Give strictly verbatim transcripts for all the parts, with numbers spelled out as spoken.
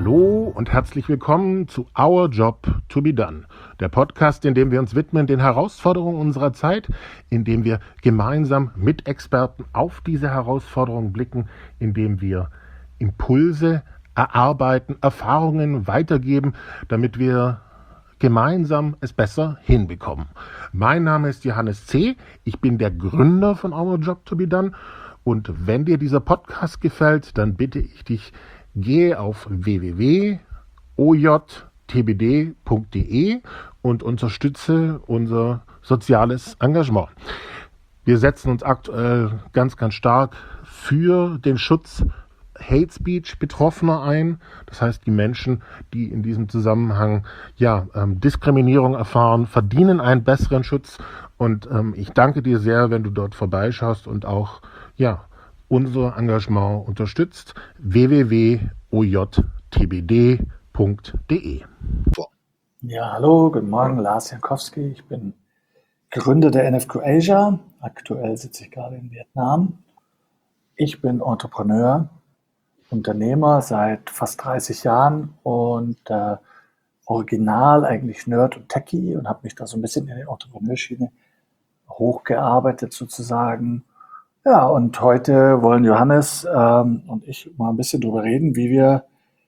Hallo und herzlich willkommen zu Our Job to be Done, der Podcast, in dem wir uns widmen den Herausforderungen unserer Zeit, in dem wir gemeinsam mit Experten auf diese Herausforderungen blicken, in dem wir Impulse erarbeiten, Erfahrungen weitergeben, damit wir gemeinsam es besser hinbekommen. Mein Name ist Johannes C., ich bin der Gründer von Our Job to be Done und wenn dir dieser Podcast gefällt, dann bitte ich dich, gehe auf w w w punkt o j t b d punkt d e und unterstütze unser soziales Engagement. Wir setzen uns aktuell ganz, ganz stark für den Schutz Hate Speech Betroffener ein. Das heißt, die Menschen, die in diesem Zusammenhang ja ähm, Diskriminierung erfahren, verdienen einen besseren Schutz. Und ähm, ich danke dir sehr, wenn du dort vorbeischaust und auch ja unser Engagement unterstützt. w w w punkt o j t b d punkt d e. Ja, hallo, guten Morgen, Lars Jankowski. Ich bin Gründer der N F Q Asia. Aktuell sitze ich gerade in Vietnam. Ich bin Entrepreneur, Unternehmer seit fast dreißig Jahren und äh, original eigentlich Nerd und Techie und habe mich da so ein bisschen in die Entrepreneurschiene hochgearbeitet sozusagen. Ja, und heute wollen Johannes ähm, und ich mal ein bisschen drüber reden, wie wir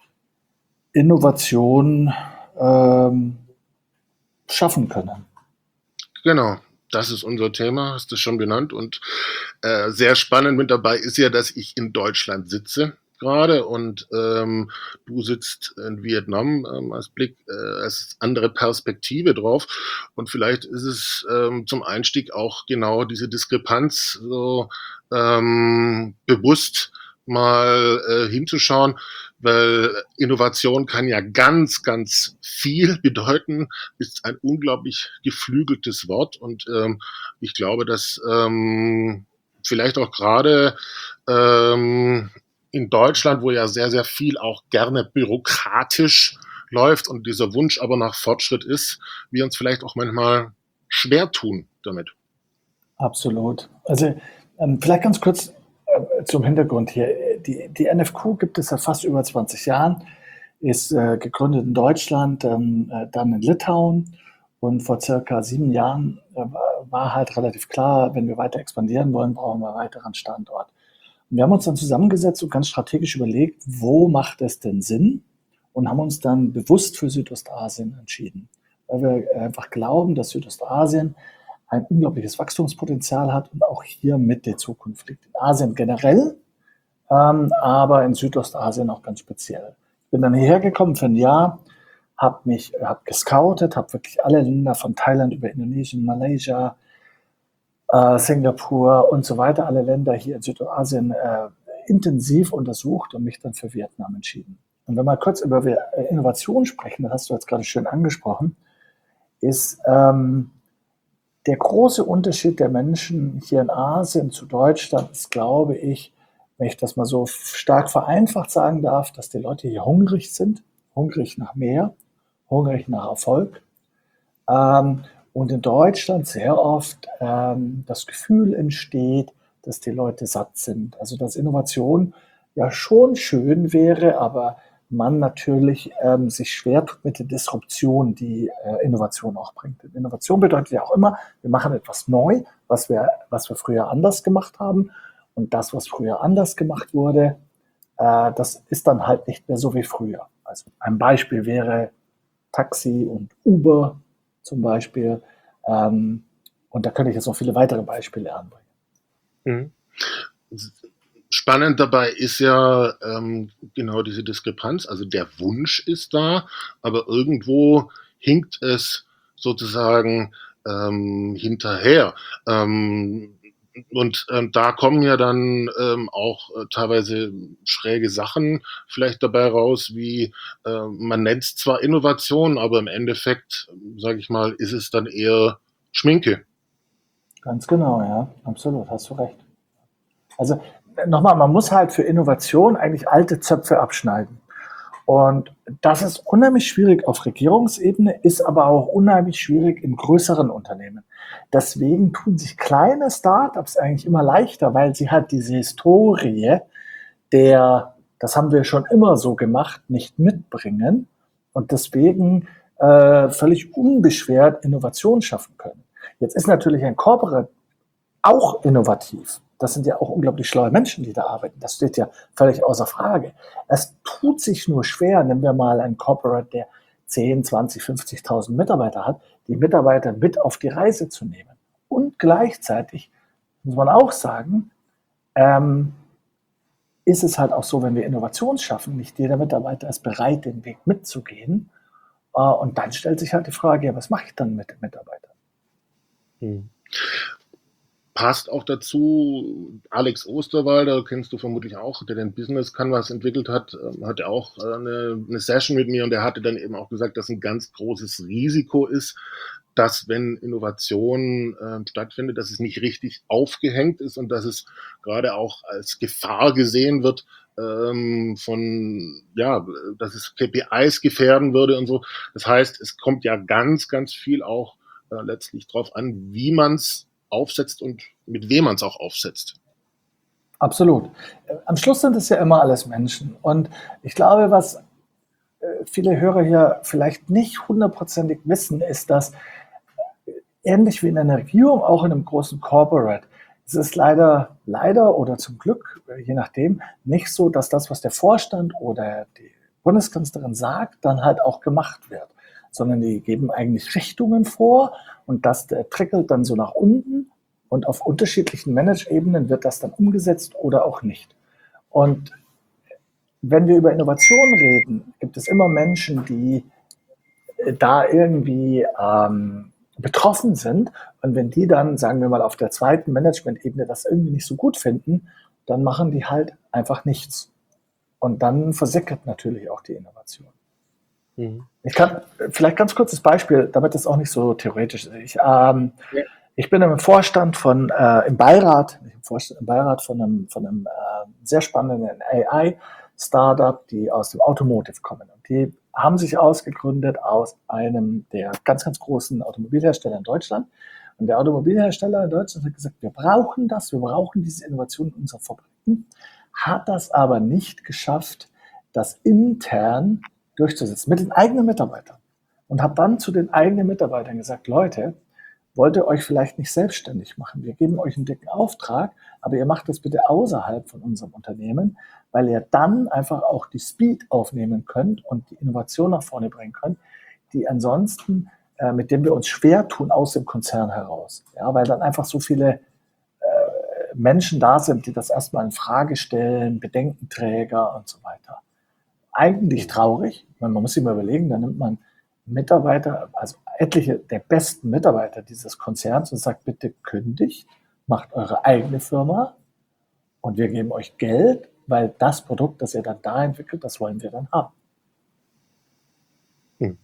Innovation ähm, schaffen können. Genau, das ist unser Thema, hast du schon genannt. Und äh, sehr spannend mit dabei ist ja, dass ich in Deutschland sitze gerade und ähm, du sitzt in Vietnam ähm, als Blick, äh, als andere Perspektive drauf. Und vielleicht ist es ähm, zum Einstieg auch genau diese Diskrepanz so ähm, bewusst mal äh, hinzuschauen, weil Innovation kann ja ganz, ganz viel bedeuten, ist ein unglaublich geflügeltes Wort und ähm, ich glaube, dass ähm, vielleicht auch gerade ähm, in Deutschland, wo ja sehr, sehr viel auch gerne bürokratisch läuft und dieser Wunsch aber nach Fortschritt ist, wir uns vielleicht auch manchmal schwer tun damit. Absolut. Also ähm, vielleicht ganz kurz äh, zum Hintergrund hier. Die, die N F Q gibt es seit fast über zwanzig Jahren, ist äh, gegründet in Deutschland, ähm, äh, dann in Litauen und vor circa sieben Jahren äh, war halt relativ klar, wenn wir weiter expandieren wollen, brauchen wir einen weiteren Standort. Und wir haben uns dann zusammengesetzt und ganz strategisch überlegt, wo macht es denn Sinn und haben uns dann bewusst für Südostasien entschieden, weil wir einfach glauben, dass Südostasien ein unglaubliches Wachstumspotenzial hat und auch hier mit der Zukunft liegt. In Asien generell, ähm, aber in Südostasien auch ganz speziell. Ich bin dann hierher gekommen für ein Jahr, habe mich hab gescoutet, habe wirklich alle Länder von Thailand über Indonesien, Malaysia, äh, Singapur und so weiter, alle Länder hier in Südostasien äh, intensiv untersucht und mich dann für Vietnam entschieden. Und wenn wir kurz über Innovation sprechen, das hast du jetzt gerade schön angesprochen, ist ähm, der große Unterschied der Menschen hier in Asien zu Deutschland ist, glaube ich, wenn ich das mal so stark vereinfacht sagen darf, dass die Leute hier hungrig sind, hungrig nach mehr, hungrig nach Erfolg. Ähm, und in Deutschland sehr oft ähm, das Gefühl entsteht, dass die Leute satt sind. Also dass Innovation ja schon schön wäre, aber man natürlich ähm, sich schwer tut mit der Disruption, die äh, Innovation auch bringt. Und Innovation bedeutet ja auch immer, wir machen etwas neu, was wir, was wir früher anders gemacht haben. Und das, was früher anders gemacht wurde, äh, das ist dann halt nicht mehr so wie früher. Also ein Beispiel wäre Taxi und Uber zum Beispiel. Ähm, und da könnte ich jetzt noch viele weitere Beispiele anbringen. Mhm. Spannend dabei ist ja ähm, genau diese Diskrepanz, also der Wunsch ist da, aber irgendwo hinkt es sozusagen ähm, hinterher. Ähm, und ähm, da kommen ja dann ähm, auch äh, teilweise schräge Sachen vielleicht dabei raus, wie äh, man nennt es zwar Innovation, aber im Endeffekt, sage ich mal, ist es dann eher Schminke. Ganz genau, ja, absolut, hast du recht. Also nochmal, man muss halt für Innovation eigentlich alte Zöpfe abschneiden. Und das ist unheimlich schwierig auf Regierungsebene, ist aber auch unheimlich schwierig in größeren Unternehmen. Deswegen tun sich kleine Startups eigentlich immer leichter, weil sie halt diese Historie der das haben wir schon immer so gemacht, nicht mitbringen und deswegen äh, völlig unbeschwert Innovation schaffen können. Jetzt ist natürlich ein Corporate auch innovativ. Das sind ja auch unglaublich schlaue Menschen, die da arbeiten. Das steht ja völlig außer Frage. Es tut sich nur schwer, nehmen wir mal einen Corporate, der zehn, zwanzig, fünfzigtausend Mitarbeiter hat, die Mitarbeiter mit auf die Reise zu nehmen. Und gleichzeitig muss man auch sagen, ähm, ist es halt auch so, wenn wir Innovation schaffen, nicht jeder Mitarbeiter ist bereit, den Weg mitzugehen. Äh, und dann stellt sich halt die Frage, ja, was mache ich dann mit den Mitarbeitern? Hm. Passt auch dazu, Alex Osterwalder, kennst du vermutlich auch, der den Business Canvas entwickelt hat, hatte auch eine, eine Session mit mir und der hatte dann eben auch gesagt, dass ein ganz großes Risiko ist, dass wenn Innovation äh, stattfindet, dass es nicht richtig aufgehängt ist und dass es gerade auch als Gefahr gesehen wird, ähm, von, ja, dass es K P Is gefährden würde und so. Das heißt, es kommt ja ganz, ganz viel auch äh, letztlich drauf an, wie man es aufsetzt und mit wem man es auch aufsetzt. Absolut. Am Schluss sind es ja immer alles Menschen. Und ich glaube, was viele Hörer hier vielleicht nicht hundertprozentig wissen, ist, dass ähnlich wie in einer Regierung, auch in einem großen Corporate, es ist leider, leider oder zum Glück, je nachdem, nicht so, dass das, was der Vorstand oder die Bundeskanzlerin sagt, dann halt auch gemacht wird, sondern die geben eigentlich Richtungen vor und das trickelt dann so nach unten und auf unterschiedlichen Manage-Ebenen wird das dann umgesetzt oder auch nicht. Und wenn wir über Innovation reden, gibt es immer Menschen, die da irgendwie ähm, betroffen sind. Und wenn die dann, sagen wir mal, auf der zweiten Management-Ebene das irgendwie nicht so gut finden, dann machen die halt einfach nichts. Und dann versickert natürlich auch die Innovation. Mhm. Ich kann vielleicht ganz kurzes Beispiel, damit es auch nicht so theoretisch ist. Ich, ähm, ja. ich bin im Vorstand von, äh, im Beirat, im, Vorstand, im Beirat von einem, von einem äh, sehr spannenden A I-Startup, die aus dem Automotive kommen. Und die haben sich ausgegründet aus einem der ganz, ganz großen Automobilhersteller in Deutschland. Und der Automobilhersteller in Deutschland hat gesagt, wir brauchen das, wir brauchen diese Innovation in unseren Fabriken, hat das aber nicht geschafft, das intern durchzusetzen mit den eigenen Mitarbeitern. Und hat dann zu den eigenen Mitarbeitern gesagt, Leute, wollt ihr euch vielleicht nicht selbstständig machen? Wir geben euch einen dicken Auftrag, aber ihr macht das bitte außerhalb von unserem Unternehmen, weil ihr dann einfach auch die Speed aufnehmen könnt und die Innovation nach vorne bringen könnt, die ansonsten, äh, mit dem wir uns schwer tun aus dem Konzern heraus. Ja, weil dann einfach so viele äh, Menschen da sind, die das erstmal in Frage stellen, Bedenkenträger und so weiter. Eigentlich traurig, man muss sich mal überlegen, da nimmt man Mitarbeiter, also etliche der besten Mitarbeiter dieses Konzerns und sagt, bitte kündigt, macht eure eigene Firma und wir geben euch Geld, weil das Produkt, das ihr dann da entwickelt, das wollen wir dann haben. Hm.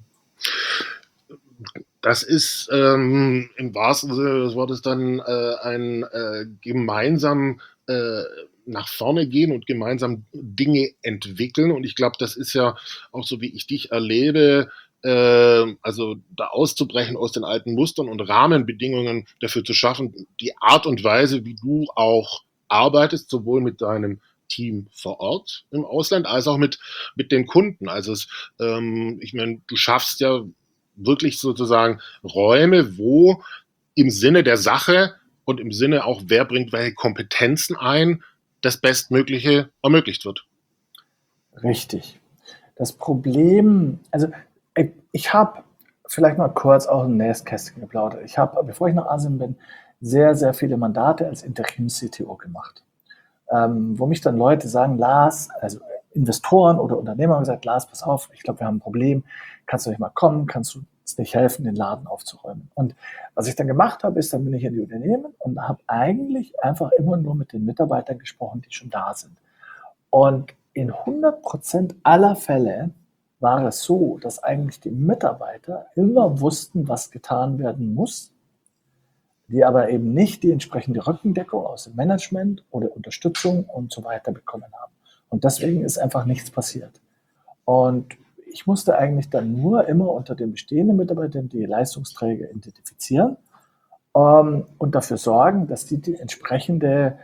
Das ist ähm, im wahrsten Sinne des Wortes dann äh, ein äh, gemeinsam äh, nach vorne gehen und gemeinsam Dinge entwickeln. Und ich glaube, das ist ja auch so, wie ich dich erlebe, äh, also da auszubrechen aus den alten Mustern und Rahmenbedingungen dafür zu schaffen, die Art und Weise, wie du auch arbeitest, sowohl mit deinem Team vor Ort im Ausland, als auch mit, mit den Kunden. Also es, ähm, ich meine, du schaffst ja wirklich sozusagen Räume, wo im Sinne der Sache und im Sinne auch, wer bringt welche Kompetenzen ein, das Bestmögliche ermöglicht wird. Richtig. Das Problem, also ich, ich habe vielleicht mal kurz auch ein Nähkästchen geplaudert. Ich habe, bevor ich nach Asien bin, sehr, sehr viele Mandate als Interim-C T O gemacht. Ähm, wo mich dann Leute sagen, Lars, also Investoren oder Unternehmer haben gesagt, Lars, pass auf, ich glaube, wir haben ein Problem, kannst du nicht mal kommen, kannst du uns nicht helfen, den Laden aufzuräumen? Und was ich dann gemacht habe, ist, dann bin ich in die Unternehmen und habe eigentlich einfach immer nur mit den Mitarbeitern gesprochen, die schon da sind. Und in hundert Prozent aller Fälle war es so, dass eigentlich die Mitarbeiter immer wussten, was getan werden muss, die aber eben nicht die entsprechende Rückendeckung aus dem Management oder Unterstützung und so weiter bekommen haben. Und deswegen ist einfach nichts passiert. Und ich musste eigentlich dann nur immer unter den bestehenden Mitarbeitern die Leistungsträger identifizieren ähm, und dafür sorgen, dass die die entsprechende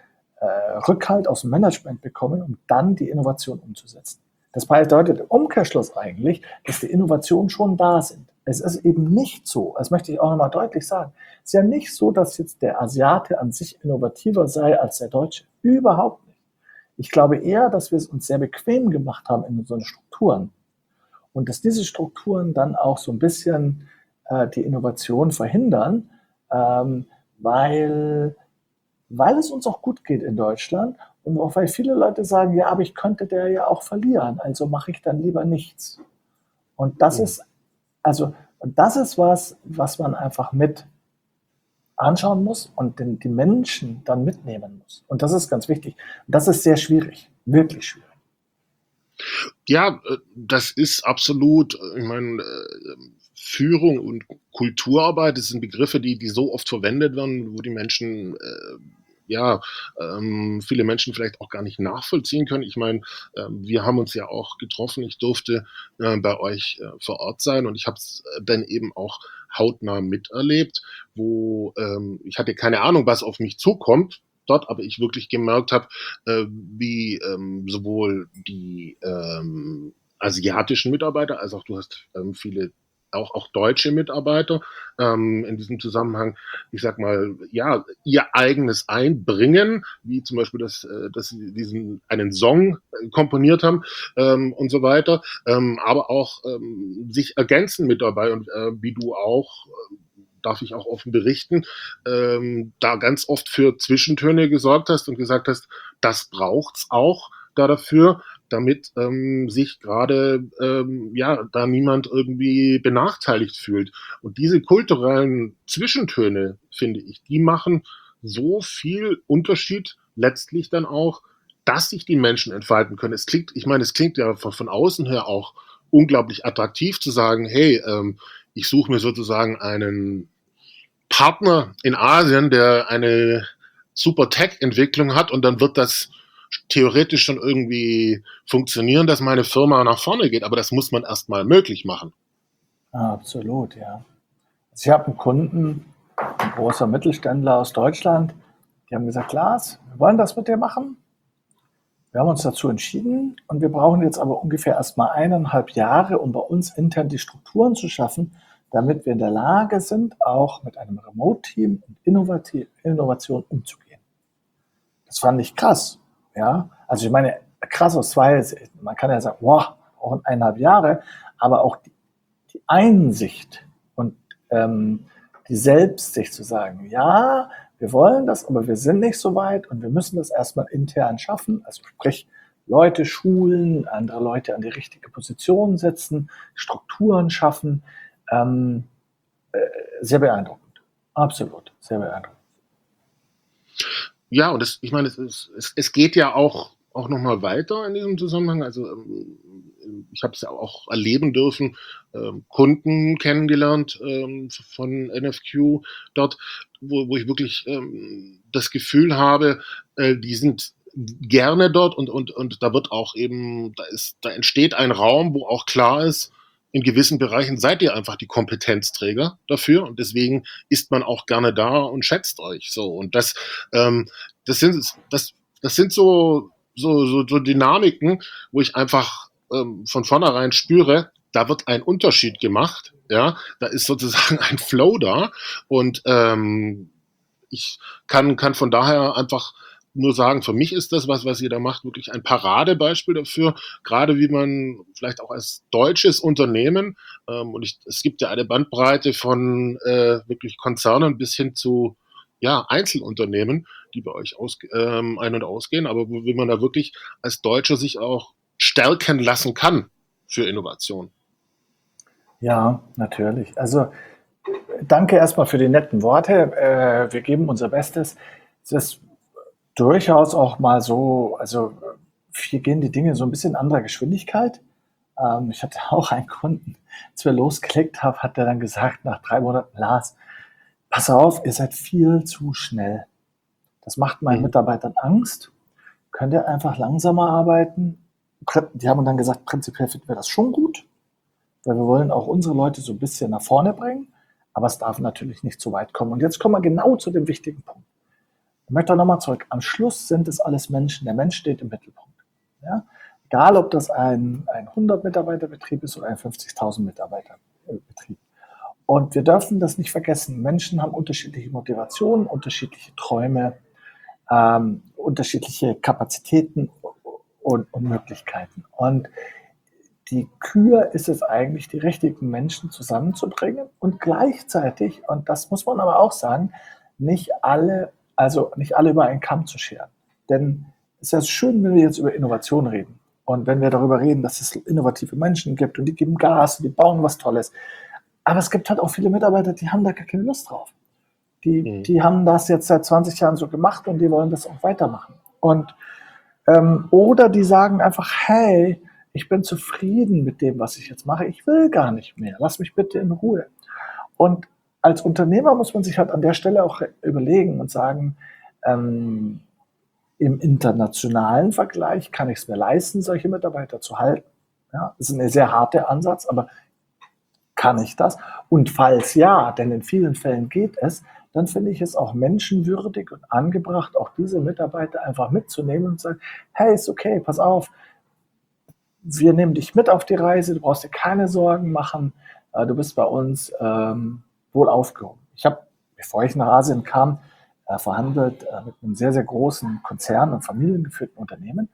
äh, Rückhalt aus dem Management bekommen, um dann die Innovation umzusetzen. Das bedeutet im Umkehrschluss eigentlich, dass die Innovationen schon da sind. Es ist eben nicht so, das möchte ich auch nochmal deutlich sagen, es ist ja nicht so, dass jetzt der Asiate an sich innovativer sei als der Deutsche. Überhaupt nicht. Ich glaube eher, dass wir es uns sehr bequem gemacht haben in unseren Strukturen und dass diese Strukturen dann auch so ein bisschen äh, die Innovation verhindern, ähm, weil, weil es uns auch gut geht in Deutschland und auch weil viele Leute sagen, ja, aber ich könnte der ja auch verlieren, also mache ich dann lieber nichts. Und das Mhm. ist, also, und das ist was, was man einfach mit anschauen muss und den, die Menschen dann mitnehmen muss. Und das ist ganz wichtig. Und das ist sehr schwierig, wirklich schwierig. Ja, äh, das ist absolut, äh, ich meine, äh, Führung und Kulturarbeit, das sind Begriffe, die, die so oft verwendet werden, wo die Menschen, äh, ja, ähm, viele Menschen vielleicht auch gar nicht nachvollziehen können. Ich meine, äh, wir haben uns ja auch getroffen. Ich durfte äh, bei euch äh, vor Ort sein und ich habe es dann eben auch hautnah miterlebt, wo ähm, ich hatte keine Ahnung, was auf mich zukommt dort, aber ich wirklich gemerkt habe, äh, wie ähm, sowohl die ähm, asiatischen Mitarbeiter, als auch du hast ähm, viele auch, auch deutsche Mitarbeiter ähm, in diesem Zusammenhang, ich sag mal, ja, ihr eigenes Einbringen, wie zum Beispiel, dass, äh, dass sie diesen einen Song äh, komponiert haben ähm, und so weiter, ähm, aber auch ähm, sich ergänzen mit dabei und äh, wie du auch äh, darf ich auch offen berichten, ähm, da ganz oft für Zwischentöne gesorgt hast und gesagt hast, das braucht's auch da dafür, damit ähm, sich gerade ähm, ja da niemand irgendwie benachteiligt fühlt. Und diese kulturellen Zwischentöne, finde ich, die machen so viel Unterschied letztlich dann auch, dass sich die Menschen entfalten können. Es klingt, ich meine, es klingt ja von, von außen her auch unglaublich attraktiv zu sagen, hey, ähm, ich suche mir sozusagen einen Partner in Asien, der eine super Tech-Entwicklung hat und dann wird das theoretisch schon irgendwie funktionieren, dass meine Firma nach vorne geht. Aber das muss man erstmal möglich machen. Ah, absolut, ja. Also ich habe einen Kunden, ein großer Mittelständler aus Deutschland, die haben gesagt, Lars, wir wollen das mit dir machen. Wir haben uns dazu entschieden und wir brauchen jetzt aber ungefähr erst mal eineinhalb Jahre, um bei uns intern die Strukturen zu schaffen, damit wir in der Lage sind, auch mit einem Remote-Team und Innovativ Innovation umzugehen. Das fand ich krass. Ja, also ich meine, krass aus zwei, man kann ja sagen, wow, auch eineinhalb Jahre, aber auch die, die Einsicht und ähm, die Selbstsicht zu sagen, ja, wir wollen das, aber wir sind nicht so weit und wir müssen das erstmal intern schaffen, also sprich Leute schulen, andere Leute an die richtige Position setzen, Strukturen schaffen. Ähm, äh, sehr beeindruckend. Absolut, sehr beeindruckend. Ja, und das, ich meine, es, ist, es, es geht ja auch, auch nochmal weiter in diesem Zusammenhang. Also ähm, ich habe es ja auch erleben dürfen, ähm, Kunden kennengelernt ähm, von N F Q dort, wo, wo ich wirklich ähm, das Gefühl habe, äh, die sind gerne dort und, und, und da wird auch eben, da ist, da entsteht ein Raum, wo auch klar ist, in gewissen Bereichen seid ihr einfach die Kompetenzträger dafür und deswegen ist man auch gerne da und schätzt euch so. Und das, ähm, das sind, das, das sind so, so, so, so Dynamiken, wo ich einfach ähm, von vornherein spüre, da wird ein Unterschied gemacht, ja, da ist sozusagen ein Flow da und ähm, ich kann, kann von daher einfach nur sagen, für mich ist das, was, was ihr da macht, wirklich ein Paradebeispiel dafür, gerade wie man vielleicht auch als deutsches Unternehmen, ähm, und ich, es gibt ja eine Bandbreite von äh, wirklich Konzernen bis hin zu ja, Einzelunternehmen, die bei euch aus, ähm, ein- und ausgehen, aber wo, wie man da wirklich als Deutscher sich auch stärken lassen kann für Innovation. Ja, natürlich. Also danke erstmal für die netten Worte. Äh, wir geben unser Bestes. Es ist durchaus auch mal so, also hier gehen die Dinge so ein bisschen in anderer Geschwindigkeit. Ähm, ich hatte auch einen Kunden, als wir losgelegt haben, hat er dann gesagt, nach drei Monaten, Lars, pass auf, ihr seid viel zu schnell. Das macht meinen Mhm. Mitarbeitern Angst. Könnt ihr einfach langsamer arbeiten? Die haben dann gesagt, prinzipiell finden wir das schon gut, weil wir wollen auch unsere Leute so ein bisschen nach vorne bringen, aber es darf natürlich nicht zu weit kommen. Und jetzt kommen wir genau zu dem wichtigen Punkt. Ich möchte nochmal zurück. Am Schluss sind es alles Menschen. Der Mensch steht im Mittelpunkt. Ja? Egal, ob das ein, ein hundert-Mitarbeiter-Betrieb ist oder ein fünfzigtausend Mitarbeiter-Betrieb. Und wir dürfen das nicht vergessen. Menschen haben unterschiedliche Motivationen, unterschiedliche Träume, ähm, unterschiedliche Kapazitäten und, und Möglichkeiten. Und die Kür ist es eigentlich, die richtigen Menschen zusammenzubringen und gleichzeitig, und das muss man aber auch sagen, nicht alle, also nicht alle über einen Kamm zu scheren. Denn es ist ja schön, wenn wir jetzt über Innovation reden und wenn wir darüber reden, dass es innovative Menschen gibt und die geben Gas und die bauen was Tolles. Aber es gibt halt auch viele Mitarbeiter, die haben da gar keine Lust drauf. Die, mhm. die haben das jetzt seit zwanzig Jahren so gemacht und die wollen das auch weitermachen. Und, ähm, oder die sagen einfach, hey, ich bin zufrieden mit dem, was ich jetzt mache. Ich will gar nicht mehr. Lass mich bitte in Ruhe. Und als Unternehmer muss man sich halt an der Stelle auch überlegen und sagen, ähm, im internationalen Vergleich kann ich es mir leisten, solche Mitarbeiter zu halten. Ja, das ist ein sehr harter Ansatz, aber kann ich das? Und falls ja, denn in vielen Fällen geht es, dann finde ich es auch menschenwürdig und angebracht, auch diese Mitarbeiter einfach mitzunehmen und zu sagen, hey, ist okay, pass auf, wir nehmen dich mit auf die Reise, du brauchst dir keine Sorgen machen, du bist bei uns ähm, wohl aufgehoben. Ich habe, bevor ich nach Asien kam, äh, verhandelt äh, mit einem sehr, sehr großen Konzern und familiengeführten Unternehmen,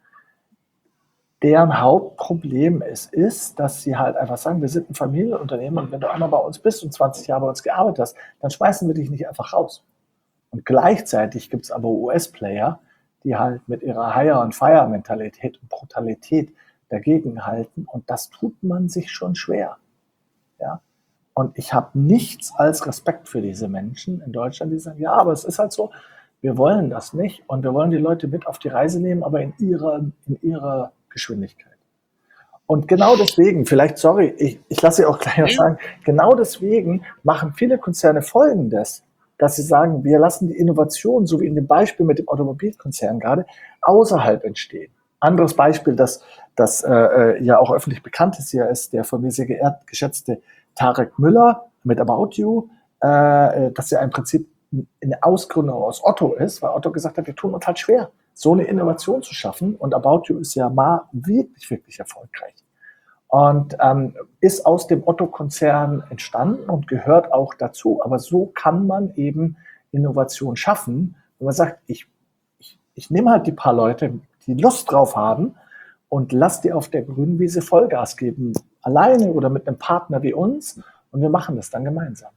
deren Hauptproblem es ist, dass sie halt einfach sagen, wir sind ein Familienunternehmen und wenn du einmal bei uns bist und zwanzig Jahre bei uns gearbeitet hast, dann schmeißen wir dich nicht einfach raus. Und gleichzeitig gibt es aber U S-Player, die halt mit ihrer Hire-and-Fire-Mentalität und Brutalität dagegen halten und das tut man sich schon schwer. Ja? Und ich habe nichts als Respekt für diese Menschen in Deutschland, die sagen, ja, aber es ist halt so, wir wollen das nicht und wir wollen die Leute mit auf die Reise nehmen, aber in ihrer, in ihrer Geschwindigkeit. Und genau deswegen, vielleicht, sorry, ich, ich lasse Sie auch gleich was sagen, genau deswegen machen viele Konzerne Folgendes, dass sie sagen, wir lassen die Innovation, so wie in dem Beispiel mit dem Automobilkonzern gerade, außerhalb entstehen. Anderes Beispiel, das, das äh, ja auch öffentlich bekannt ist, hier ist der von mir sehr geehrt, geschätzte Tarek Müller mit About You, äh, dass ja im Prinzip eine Ausgründung aus Otto ist, weil Otto gesagt hat, wir tun uns halt schwer, so eine Innovation zu schaffen und About You ist ja mal wirklich, wirklich erfolgreich. Und ähm, ist aus dem Otto-Konzern entstanden und gehört auch dazu. Aber so kann man eben Innovation schaffen, wenn man sagt, ich, ich, ich nehme halt die paar Leute, die Lust drauf haben und lass die auf der grünen Wiese Vollgas geben, alleine oder mit einem Partner wie uns und wir machen das dann gemeinsam.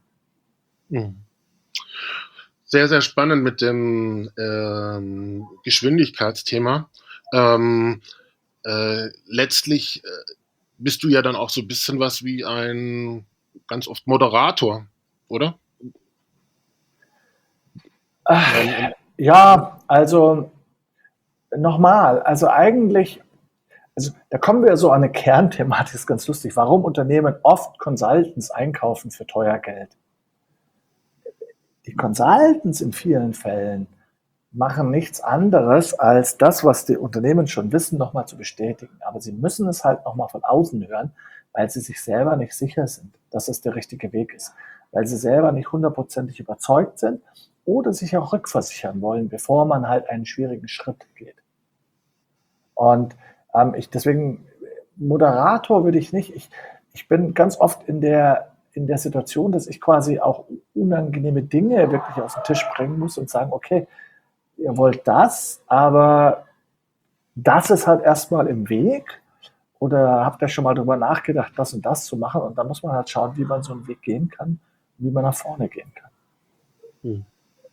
Sehr, sehr spannend mit dem ähm, Geschwindigkeitsthema. Ähm, äh, letztlich äh, bist du ja dann auch so ein bisschen was wie ein ganz oft Moderator, oder? Ach, ja, also nochmal, also eigentlich, also da kommen wir so an eine Kernthematik, ist ganz lustig. Warum Unternehmen oft Consultants einkaufen für teuer Geld? Die Consultants in vielen Fällen machen nichts anderes, als das, was die Unternehmen schon wissen, nochmal zu bestätigen. Aber sie müssen es halt nochmal von außen hören, weil sie sich selber nicht sicher sind, dass es der richtige Weg ist. Weil sie selber nicht hundertprozentig überzeugt sind oder sich auch rückversichern wollen, bevor man halt einen schwierigen Schritt geht. Und ähm, ich deswegen, Moderator würde ich nicht, ich, ich bin ganz oft in der, in der Situation, dass ich quasi auch unangenehme Dinge wirklich auf den Tisch bringen muss und sagen, okay, ihr wollt das, aber das ist halt erstmal im Weg oder habt ihr schon mal darüber nachgedacht, das und das zu machen und dann muss man halt schauen, wie man so einen Weg gehen kann, wie man nach vorne gehen kann. Hm.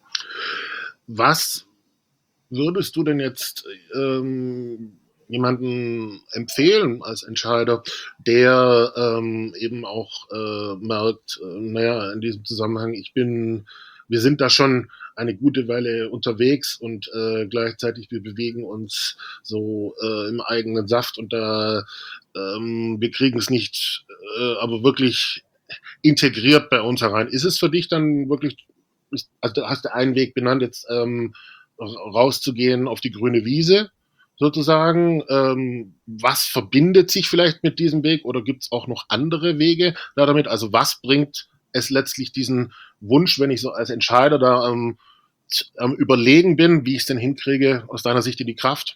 Was würdest du denn jetzt ähm, jemanden empfehlen als Entscheider, der ähm, eben auch äh, merkt, äh, naja, in diesem Zusammenhang, ich bin, wir sind da schon eine gute Weile unterwegs und äh, gleichzeitig wir bewegen uns so äh, im eigenen Saft und da ähm, wir kriegen es nicht, äh, aber wirklich integriert bei uns herein. Ist es für dich dann wirklich, also du hast einen Weg benannt, jetzt ähm, rauszugehen auf die grüne Wiese sozusagen. Ähm, was verbindet sich vielleicht mit diesem Weg oder gibt es auch noch andere Wege da damit? Also was bringt es letztlich diesen Wunsch, wenn ich so als Entscheider da ähm, jetzt am Überlegen bin, wie ich es denn hinkriege, aus deiner Sicht in die Kraft?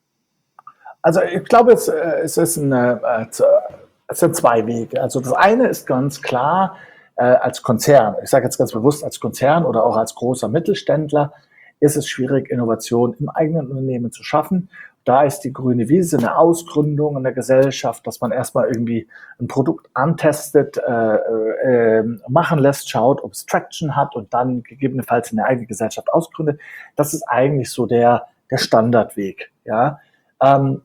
Also ich glaube, es, äh, es, ist eine, äh, es sind zwei Wege. Also das eine ist ganz klar, äh, als Konzern, ich sage jetzt ganz bewusst als Konzern oder auch als großer Mittelständler, ist es schwierig, Innovation im eigenen Unternehmen zu schaffen. Da ist die grüne Wiese eine Ausgründung in der Gesellschaft, dass man erstmal irgendwie ein Produkt antestet, äh, äh, machen lässt, schaut, ob es Traction hat und dann gegebenenfalls eine eigene Gesellschaft ausgründet. Das ist eigentlich so der, der Standardweg. Ja. Ähm,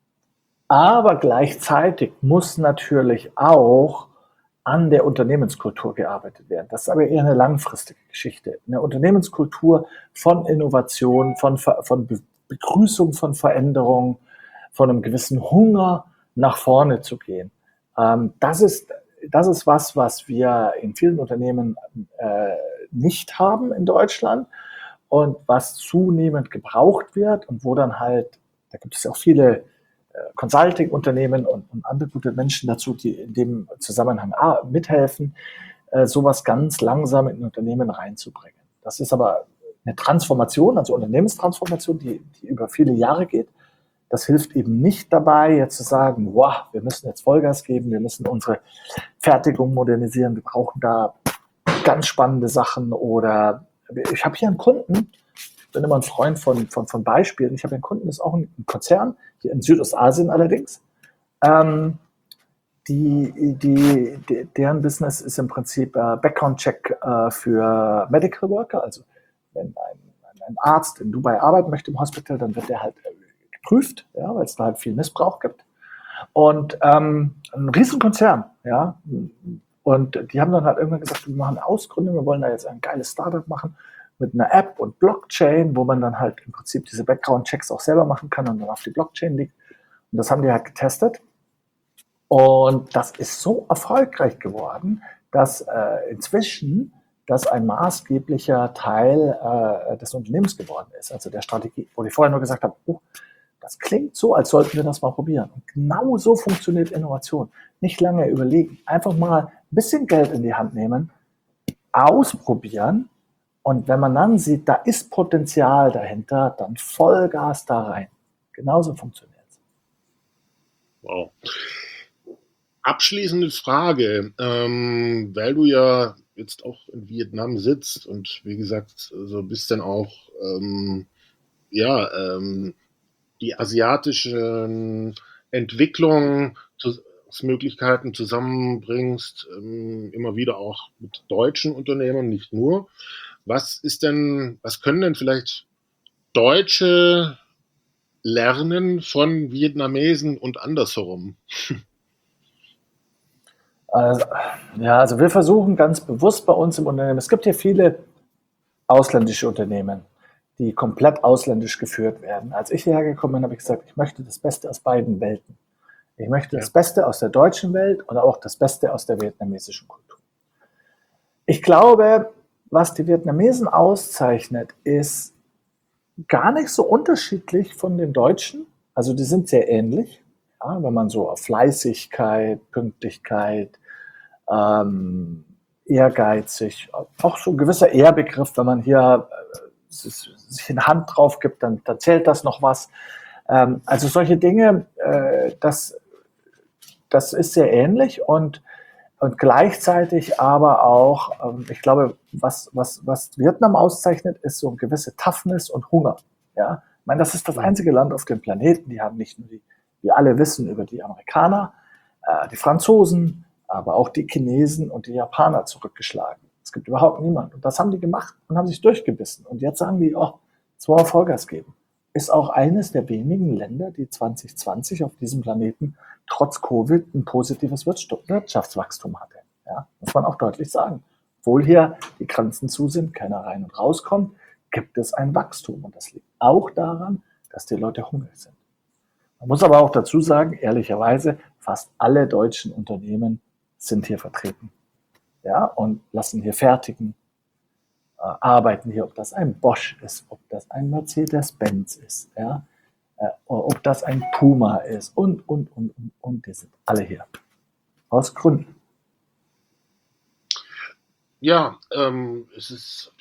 aber gleichzeitig muss natürlich auch an der Unternehmenskultur gearbeitet werden. Das ist aber eher eine langfristige Geschichte. Eine Unternehmenskultur von Innovation, von, von Begrüßung von Veränderungen, von einem gewissen Hunger nach vorne zu gehen. Ähm, das ist, das ist was, was wir in vielen Unternehmen äh, nicht haben in Deutschland und was zunehmend gebraucht wird und wo dann halt, da gibt es ja auch viele Consulting-Unternehmen und, und andere gute Menschen dazu, die in dem Zusammenhang ah, mithelfen, äh, sowas ganz langsam in Unternehmen reinzubringen. Das ist aber eine Transformation, also Unternehmenstransformation, die, die über viele Jahre geht. Das hilft eben nicht dabei, jetzt zu sagen, wow, wir müssen jetzt Vollgas geben, wir müssen unsere Fertigung modernisieren, wir brauchen da ganz spannende Sachen oder ich habe hier einen Kunden, ich bin immer ein Freund von, von, von Beispielen. Ich habe einen Kunden, das ist auch ein Konzern, hier in Südostasien allerdings. Ähm, die, die, die, deren Business ist im Prinzip äh, Background-Check äh, für Medical Worker. Also wenn ein, ein Arzt in Dubai arbeiten möchte im Hospital, dann wird der halt geprüft, ja, weil es da halt viel Missbrauch gibt. Und ähm, ein Riesenkonzern, ja. Und die haben dann halt irgendwann gesagt, wir machen eine Ausgründung, wir wollen da jetzt ein geiles Startup machen mit einer App und Blockchain, wo man dann halt im Prinzip diese Background-Checks auch selber machen kann und dann auf die Blockchain liegt. Und das haben die halt getestet. Und das ist so erfolgreich geworden, dass äh, inzwischen das ein maßgeblicher Teil äh, des Unternehmens geworden ist, also der Strategie. Wo ich vorher nur gesagt habe, oh, das klingt so, als sollten wir das mal probieren. Und genau so funktioniert Innovation. Nicht lange überlegen, einfach mal ein bisschen Geld in die Hand nehmen, ausprobieren. Und wenn man dann sieht, da ist Potenzial dahinter, dann Vollgas da rein. Genauso funktioniert es. Wow. Abschließende Frage, ähm, weil du ja jetzt auch in Vietnam sitzt und wie gesagt, so bist dann auch ähm, ja, ähm, die asiatischen Entwicklungen, Möglichkeiten zusammenbringst, ähm, immer wieder auch mit deutschen Unternehmen, nicht nur. Was ist denn, was können denn vielleicht Deutsche lernen von Vietnamesen und andersherum? Also, ja, also wir versuchen ganz bewusst bei uns im Unternehmen, es gibt hier viele ausländische Unternehmen, die komplett ausländisch geführt werden. Als ich hierher gekommen bin, habe ich gesagt, ich möchte das Beste aus beiden Welten. Ich möchte Ja. das Beste aus der deutschen Welt und auch das Beste aus der vietnamesischen Kultur. Ich glaube, was die Vietnamesen auszeichnet, ist gar nicht so unterschiedlich von den Deutschen. Also die sind sehr ähnlich, ja, wenn man so auf Fleißigkeit, Pünktlichkeit, ähm, ehrgeizig, auch so ein gewisser Ehrbegriff, wenn man hier äh, sich eine Hand drauf gibt, dann, dann zählt das noch was. Ähm, also solche Dinge, äh, das, das ist sehr ähnlich und, und gleichzeitig aber auch, ähm, ich glaube, was, was, was Vietnam auszeichnet, ist so eine gewisse Toughness und Hunger. Ja? Ich meine, das ist das einzige Land auf dem Planeten, die haben nicht nur die, wir alle wissen über die Amerikaner, äh, die Franzosen, aber auch die Chinesen und die Japaner zurückgeschlagen. Es gibt überhaupt niemanden. Und das haben die gemacht und haben sich durchgebissen. Und jetzt sagen die, oh, jetzt wollen wir Vollgas geben. Ist auch eines der wenigen Länder, die zwanzig zwanzig auf diesem Planeten trotz Covid ein positives Wirtschaftswachstum hatte. Ja, muss man auch deutlich sagen. Obwohl hier die Grenzen zu sind, keiner rein und rauskommt, gibt es ein Wachstum. Und das liegt auch daran, dass die Leute hungrig sind. Man muss aber auch dazu sagen, ehrlicherweise, fast alle deutschen Unternehmen sind hier vertreten, ja, und lassen hier fertigen, äh, arbeiten hier, ob das ein Bosch ist, ob das ein Mercedes-Benz ist, ja, äh, ob das ein Puma ist und, und, und, und, und, die sind alle hier. Aus Gründen. Ja, ähm, es ist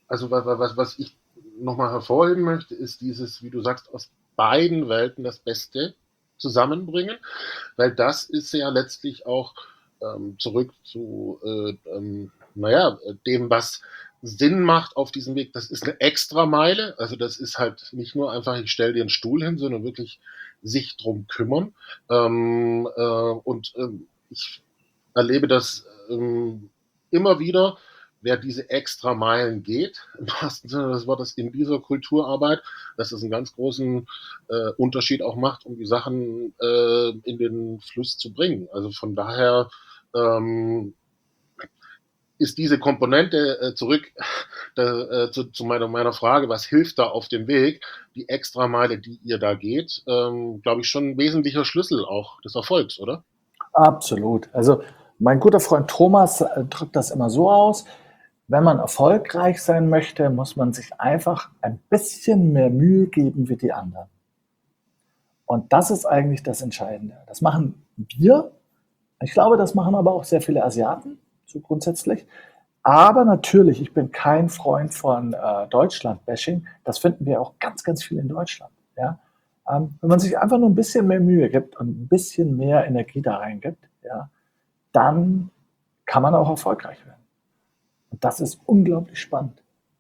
Also was, was, was ich nochmal hervorheben möchte, ist dieses, wie du sagst, aus beiden Welten das Beste zusammenbringen, weil das ist ja letztlich auch ähm, zurück zu äh, ähm, naja, dem, was Sinn macht auf diesem Weg. Das ist eine Extrameile, also das ist halt nicht nur einfach, ich stelle dir einen Stuhl hin, sondern wirklich sich drum kümmern. Ähm, äh, und ähm, ich erlebe das ähm, immer wieder, wer diese extra Meilen geht, im wahrsten Sinne des Wortes, in dieser Kulturarbeit, dass es einen ganz großen äh, Unterschied auch macht, um die Sachen äh, in den Fluss zu bringen. Also von daher ähm, ist diese Komponente äh, zurück äh, zu, zu meiner, meiner Frage, was hilft da auf dem Weg, die Extrameile, die ihr da geht, ähm, glaube ich, schon ein wesentlicher Schlüssel auch des Erfolgs, oder? Absolut. Also mein guter Freund Thomas äh, drückt das immer so aus, wenn man erfolgreich sein möchte, muss man sich einfach ein bisschen mehr Mühe geben wie die anderen. Und das ist eigentlich das Entscheidende. Das machen wir. Ich glaube, das machen aber auch sehr viele Asiaten, so grundsätzlich. Aber natürlich, ich bin kein Freund von äh, Deutschland-Bashing. Das finden wir auch ganz, ganz viel in Deutschland. Ja? Ähm, wenn man sich einfach nur ein bisschen mehr Mühe gibt und ein bisschen mehr Energie da reingibt, ja, dann kann man auch erfolgreich werden. Und das ist unglaublich spannend.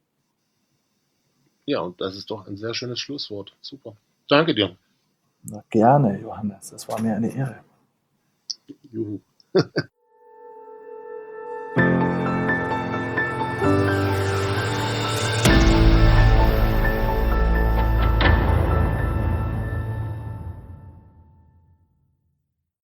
Ja, und das ist doch ein sehr schönes Schlusswort. Super. Danke dir. Na, gerne, Johannes. Es war mir eine Ehre. Juhu.